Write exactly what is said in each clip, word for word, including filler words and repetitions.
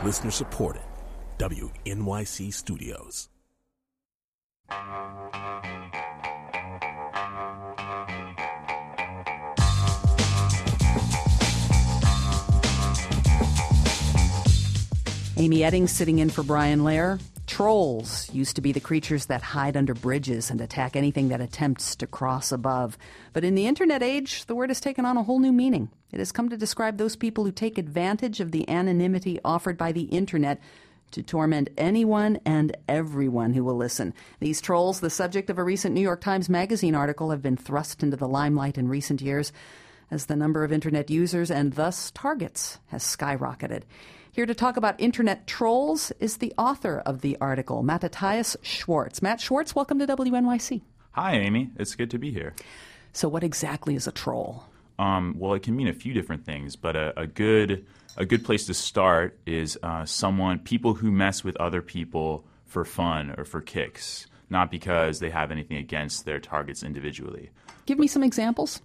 Listener supported. W N Y C Studios. Amy Eddings sitting in for Brian Lair. Trolls used to be the creatures that hide under bridges and attack anything that attempts to cross above. But in the internet age, the word has taken on a whole new meaning. It has come to describe those people who take advantage of the anonymity offered by the internet to torment anyone and everyone who will listen. These trolls, the subject of a recent New York Times Magazine article, have been thrust into the limelight in recent years as the number of internet users and thus targets has skyrocketed. Here to talk about internet trolls is the author of the article, Matthias Schwartz. Matt Schwartz, welcome to W N Y C. Hi, Amy. It's good to be here. So what exactly is a troll? Um, well, it can mean a few different things, but a, a good a good place to start is uh, someone, people who mess with other people for fun or for kicks, not because they have anything against their targets individually. Give me some examples.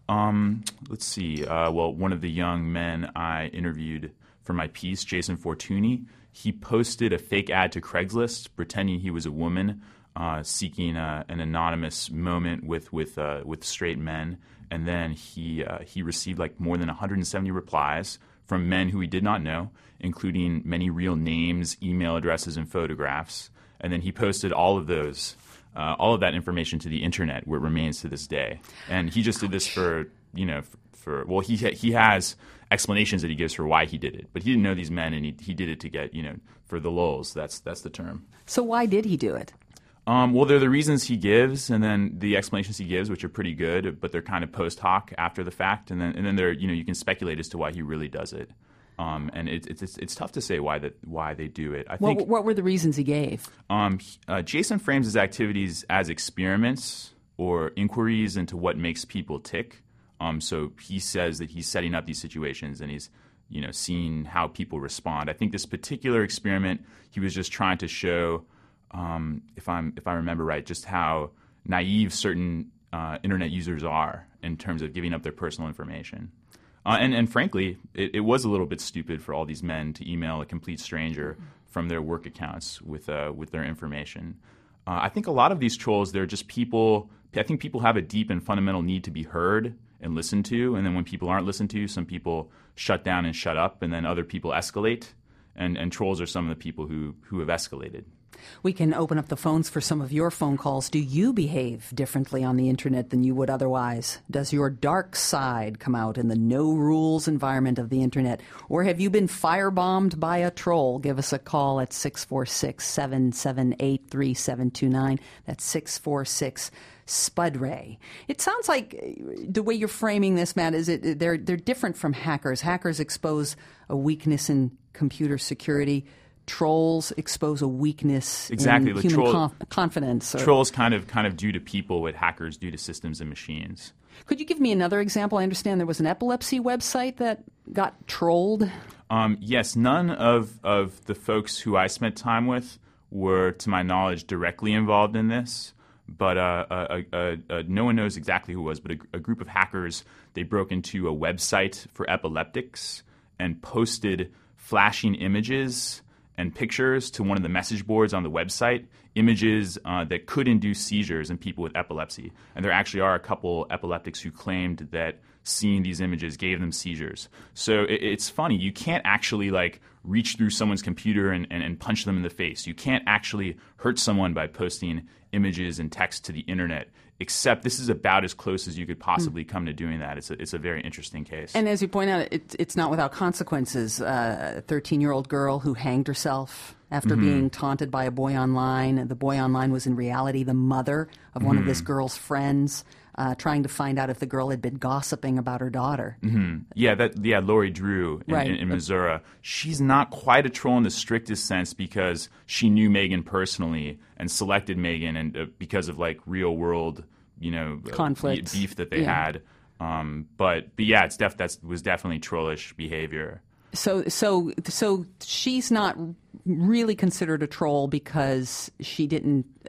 Um, let's see. Uh, well, one of the young men I interviewed for my piece, Jason Fortuny, he posted a fake ad to Craigslist pretending he was a woman uh, seeking uh, an anonymous moment with with uh, with straight men, and then he uh, he received like more than one hundred seventy replies from men who he did not know, including many real names, email addresses, and photographs. And then he posted all of those, uh, all of that information to the internet, where it remains to this day. And he just did this for you know for, for well he he has explanations that he gives for why he did it, but he didn't know these men, and he he did it to get you know for the lulz. That's that's the term. So why did he do it? Um, well, they're the reasons he gives, and then the explanations he gives, which are pretty good, but they're kind of post hoc after the fact, and then and then they're you know you can speculate as to why he really does it, um, and it, it's it's it's tough to say why that why they do it. I think. What, what were the reasons he gave? Um, uh, Jason frames his activities as experiments or inquiries into what makes people tick. Um, so he says that he's setting up these situations and he's, you know, seeing how people respond. I think this particular experiment, he was just trying to show, um, if I'm if I remember right, just how naive certain uh, internet users are in terms of giving up their personal information. Uh, and, and frankly, it, it was a little bit stupid for all these men to email a complete stranger from their work accounts with uh, with their information. Uh, I think a lot of these trolls, they're just people. I think people have a deep and fundamental need to be heard and listened to, and then when people aren't listened to, some people shut down and shut up, and then other people escalate, and, and trolls are some of the people who, who have escalated. We can open up the phones for some of your phone calls. Do you behave differently on the internet than you would otherwise? Does your dark side come out in the no-rules environment of the internet? Or have you been firebombed by a troll? Give us a call at six four six, seven seven eight, three seven two nine. That's six four six Spud Ray. It sounds like the way you're framing this, Matt, is it they're they're different from hackers. Hackers expose a weakness in computer security. Trolls expose a weakness exactly. in like human troll, conf- confidence. Or, trolls kind of kind of do to people what hackers do to systems and machines. Could you give me another example? I understand there was an epilepsy website that got trolled. Um, yes, none of, of the folks who I spent time with were, to my knowledge, directly involved in this. But uh, uh, uh, uh, no one knows exactly who it was, but a, a group of hackers, they broke into a website for epileptics and posted flashing images and pictures to one of the message boards on the website, images uh, that could induce seizures in people with epilepsy. And there actually are a couple epileptics who claimed that seeing these images gave them seizures. So it, it's funny. You can't actually like reach through someone's computer and, and, and punch them in the face. You can't actually hurt someone by posting images and text to the internet, except this is about as close as you could possibly come to doing that. It's a, it's a very interesting case. And as you point out, it, it's not without consequences. Uh, a thirteen-year-old girl who hanged herself after mm-hmm. being taunted by a boy online. The boy online was in reality the mother of one mm-hmm. of this girl's friends, uh, trying to find out if the girl had been gossiping about her daughter. Mm-hmm. Yeah, that yeah, Lori Drew in, right. in, in Missouri. She's not quite a troll in the strictest sense because she knew Megan personally and selected Megan, and uh, because of like real world, you know, conflict uh, beef that they yeah. had. Um, but but yeah, it's def that was definitely trollish behavior. So so so she's not really considered a troll because she didn't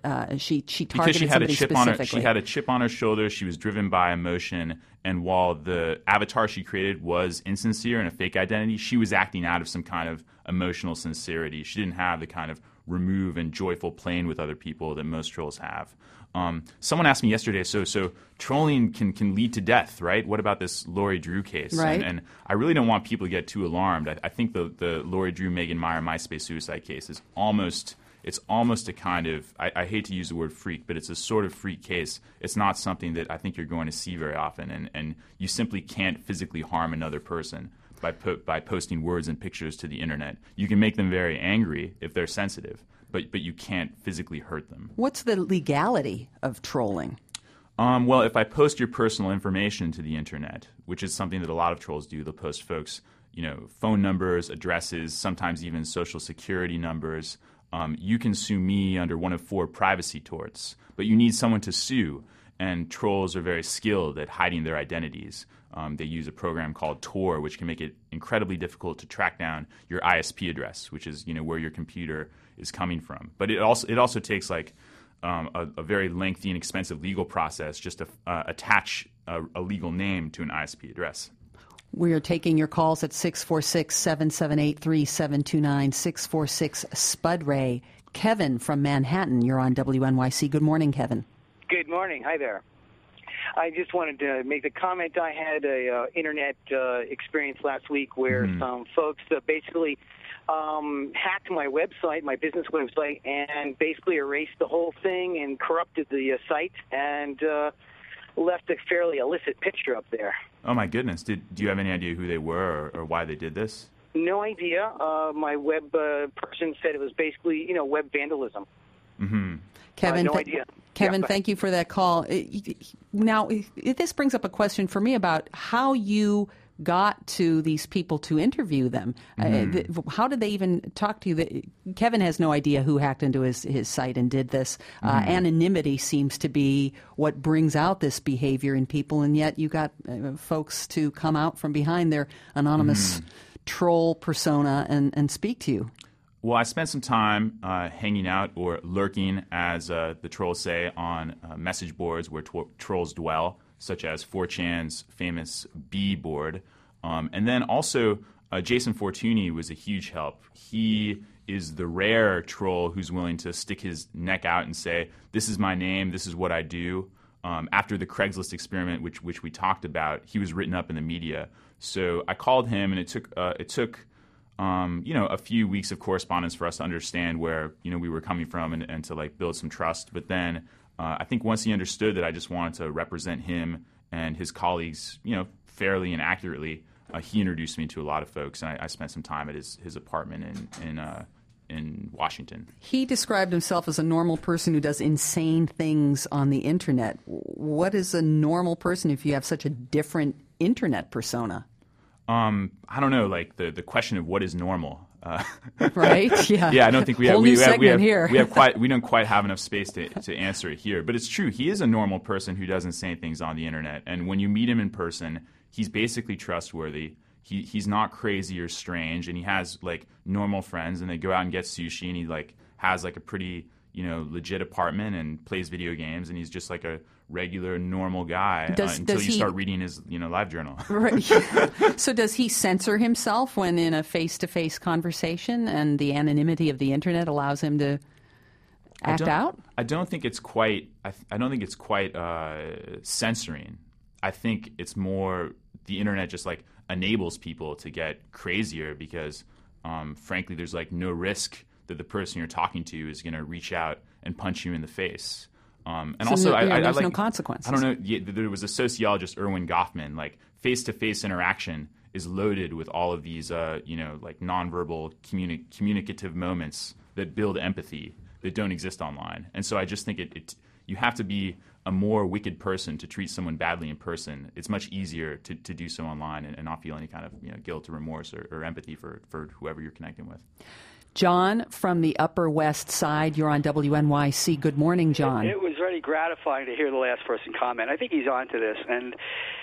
uh, she she targeted because she had a somebody chip on her. specifically? She had a chip on her shoulder. She was driven by emotion, and while the avatar she created was insincere and a fake identity, she was acting out of some kind of emotional sincerity. She didn't have the kind of remove and joyful playing with other people that most trolls have. Um, someone asked me yesterday, so so trolling can, can lead to death, right? What about this Lori Drew case? Right. And, and I really don't want people to get too alarmed. I, I think the, the Lori Drew, Megan Meyer MySpace suicide case is almost it's almost a kind of, I, I hate to use the word freak, but it's a sort of freak case. It's not something that I think you're going to see very often, and, and you simply can't physically harm another person by po- by posting words and pictures to the internet. You can make them very angry if they're sensitive, but but you can't physically hurt them. What's the legality of trolling? Um, well, if I post your personal information to the internet, which is something that a lot of trolls do, they'll post folks, you know, phone numbers, addresses, sometimes even social security numbers. Um, you can sue me under one of four privacy torts, but you need someone to sue, and trolls are very skilled at hiding their identities. Um, they use a program called Tor, which can make it incredibly difficult to track down your I S P address, which is, you know, where your computer is coming from. But it also it also takes like um, a, a very lengthy and expensive legal process just to uh, attach a, a legal name to an I S P address. We are taking your calls at six four six, seven seven eight, three seven two nine, six four six, S P U D R A Y. Kevin from Manhattan, you're on W N Y C. Good morning, Kevin. Good morning. Hi there. I just wanted to make the comment. I had a uh, internet uh, experience last week where mm-hmm. some folks uh, basically um, hacked my website, my business website, and basically erased the whole thing and corrupted the uh, site and uh, left a fairly illicit picture up there. Oh, my goodness. Did, do you have any idea who they were or, or why they did this? No idea. Uh, my web uh, person said it was basically, you know, web vandalism. Mm-hmm. Kevin, uh, no th- idea. Kevin, yeah, thank you for that call. Now, this brings up a question for me about how you got to these people to interview them. Mm-hmm. Uh, how did they even talk to you? Kevin has no idea who hacked into his, his site and did this. Mm-hmm. Uh, anonymity seems to be what brings out this behavior in people, and yet you got uh, folks to come out from behind their anonymous mm-hmm. troll persona and, and speak to you. Well, I spent some time uh, hanging out or lurking, as uh, the trolls say, on uh, message boards where tw- trolls dwell, such as four chan's famous B board. Um, and then also, uh, Jason Fortuny was a huge help. He is the rare troll who's willing to stick his neck out and say, this is my name, this is what I do. Um, after the Craigslist experiment, which which we talked about, he was written up in the media. So I called him, and it took uh, it took... Um, you know, a few weeks of correspondence for us to understand where, you know, we were coming from and, and to, like, build some trust. But then uh, I think once he understood that I just wanted to represent him and his colleagues, you know, fairly and accurately, uh, he introduced me to a lot of folks. And I, I spent some time at his, his apartment in in, uh, in Washington. He described himself as a normal person who does insane things on the Internet. What is a normal person if you have such a different Internet persona? Um, I don't know, like the, the question of what is normal. Uh, right? Yeah. Yeah, I don't think we have, Whole we, new we, have, we, have, here. we have quite we don't quite have enough space to to answer it here. But it's true. He is a normal person who doesn't say things on the internet. And when you meet him in person, he's basically trustworthy. He he's not crazy or strange, and he has like normal friends, and they go out and get sushi, and he like has like a pretty, you know, legit apartment and plays video games, and he's just like a regular, normal guy does, uh, until does you he, start reading his, you know, live journal. Right. So does he censor himself when in a face-to-face conversation, and the anonymity of the internet allows him to act I out? I don't think it's quite. I, I don't think it's quite uh, censoring. I think it's more the internet just like enables people to get crazier because, um, frankly, there's like no risk that the person you're talking to is going to reach out and punch you in the face. Um, and so also, no, I, yeah, I, there's I like, no consequences. I don't know. Yeah, there was a sociologist, Erwin Goffman. Like face-to-face interaction is loaded with all of these, uh, you know, like nonverbal communi- communicative moments that build empathy that don't exist online. And so I just think it, it you have to be a more wicked person to treat someone badly in person. It's much easier to, to do so online and, and not feel any kind of, you know, guilt or remorse or, or empathy for, for whoever you're connecting with. John from the Upper West Side, you're on W N Y C. Good morning, John. It, it was very gratifying to hear the last person comment. I think he's on to this. And,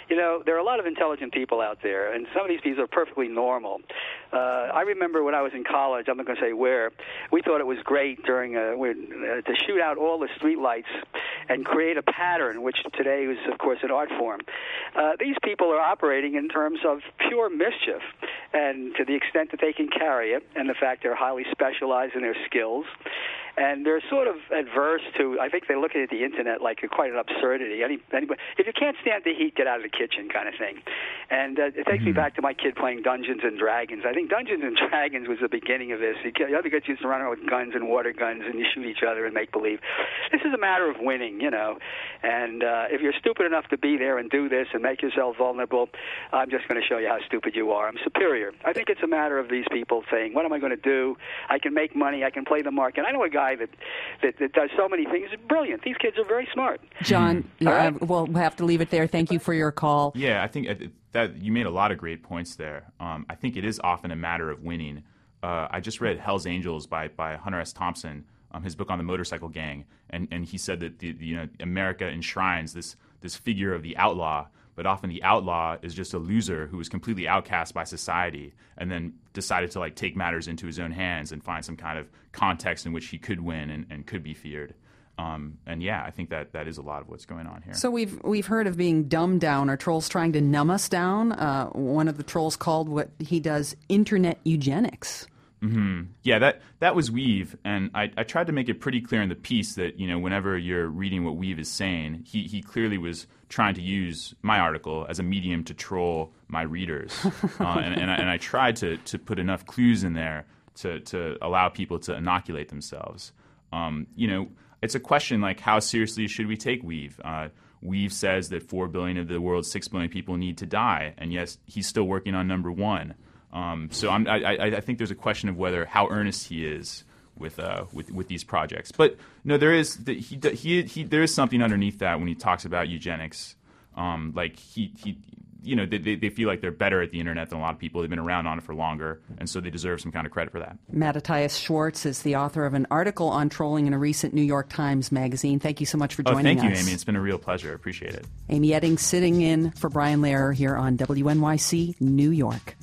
You know, there are a lot of intelligent people out there, and some of these people are perfectly normal. Uh, I remember when I was in college, I'm not going to say where, we thought it was great during a, uh, to shoot out all the street lights and create a pattern, which today is, of course, an art form. Uh, these people are operating in terms of pure mischief, and to the extent that they can carry it, and the fact they're highly specialized in their skills. And they're sort of adverse to, I think they're looking at the Internet like quite an absurdity. Any, anybody, if you can't stand the heat, get out of the kitchen kind of thing. And uh, it takes mm-hmm. me back to my kid playing Dungeons and Dragons. I think Dungeons and Dragons was the beginning of this. The other kids used to run around with guns and water guns, and you shoot each other and make believe. This is a matter of winning, you know. And uh, if you're stupid enough to be there and do this and make yourself vulnerable, I'm just going to show you how stupid you are. I'm superior. I think it's a matter of these people saying, what am I going to do? I can make money. I can play the market. I know a guy that, that, that does so many things. It's brilliant. These kids are very smart. John, uh, right. we'll have to leave it there. Thank you for your call. Yeah, I think that you made a lot of great points there. Um, I think it is often a matter of winning. Uh, I just read Hell's Angels by, by Hunter S. Thompson, um, his book on the motorcycle gang, and, and he said that the, you know America enshrines this this figure of the outlaw, but often the outlaw is just a loser who was completely outcast by society and then decided to like take matters into his own hands and find some kind of context in which he could win and, and could be feared. Um, and yeah, I think that that is a lot of what's going on here. So we've we've heard of being dumbed down, or trolls trying to numb us down. Uh, one of the trolls called what he does internet eugenics. Mm-hmm. Yeah, that that was Weave, and I, I tried to make it pretty clear in the piece that, you know, whenever you're reading what Weave is saying, he, he clearly was trying to use my article as a medium to troll my readers. uh, and, and, I, and I tried to, to put enough clues in there to, to allow people to inoculate themselves. Um, you know, it's a question like, how seriously should we take Weave? Uh, Weave says that four billion of the world's six billion people need to die, and yes, he's still working on number one. Um, so I'm, I, I think there's a question of whether how earnest he is with uh, with, with these projects. But no, there is the, he, he he there is something underneath that when he talks about eugenics. Um, like he he you know they they feel like they're better at the internet than a lot of people. They've been around on it for longer, and so they deserve some kind of credit for that. Matthias Schwartz is the author of an article on trolling in a recent New York Times magazine. Thank you so much for joining us. Oh, thank us. you, Amy. It's been a real pleasure. I appreciate it. Amy Eddings sitting in for Brian Lehrer here on W N Y C New York.